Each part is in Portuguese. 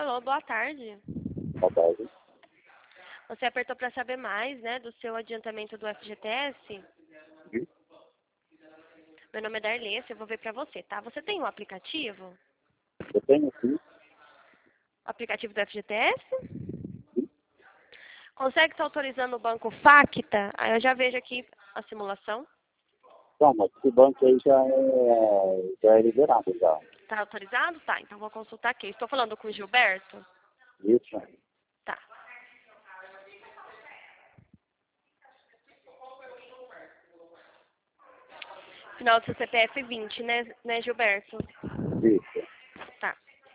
Alô, boa tarde. Boa tarde. Você apertou para saber mais, né, do seu adiantamento do FGTS? Sim. Meu nome é Darlene, eu vou ver para você, tá? Você tem um aplicativo? Eu tenho sim. O aplicativo do FGTS? Consegue estar autorizando o banco Facta? Aí eu já vejo aqui a simulação. Não, mas esse banco aí já é liberado já. Tá autorizado? Tá, então vou consultar aqui. Estou falando com o Gilberto? Isso. Tá. Final do seu CPF 20, né, Gilberto? Isso. Tá.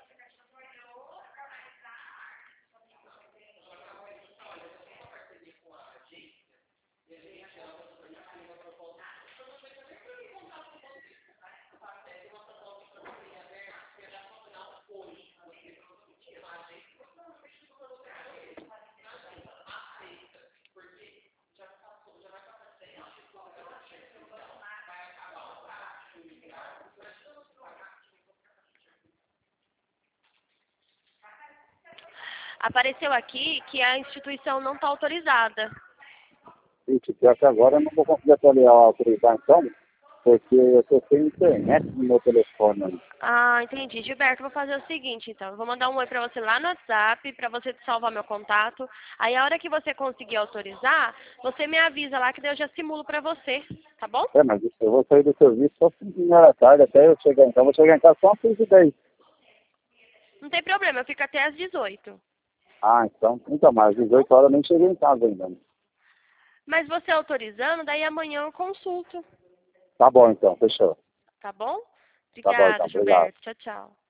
Apareceu aqui que a instituição não está autorizada. Isso, pior que agora eu não vou conseguir autorizar então, porque eu estou sem internet no meu telefone. Ah, entendi. Gilberto, vou fazer o seguinte, então. Eu vou mandar um oi pra você lá no WhatsApp, pra você salvar meu contato. Aí, a hora que você conseguir autorizar, você me avisa lá que daí eu já simulo pra você, tá bom? É, mas eu vou sair do serviço só 5 da tarde até eu chegar. Então eu vou chegar em casa só às 6h10. Não tem problema, eu fico até às 18. Ah, então, nunca mais. 18 horas eu nem cheguei em casa ainda. Mas você autorizando, daí amanhã eu consulto, Tá bom então, fechou. tá bom? Tá bom então, Obrigada, obrigado. Gilberto. Tchau, tchau.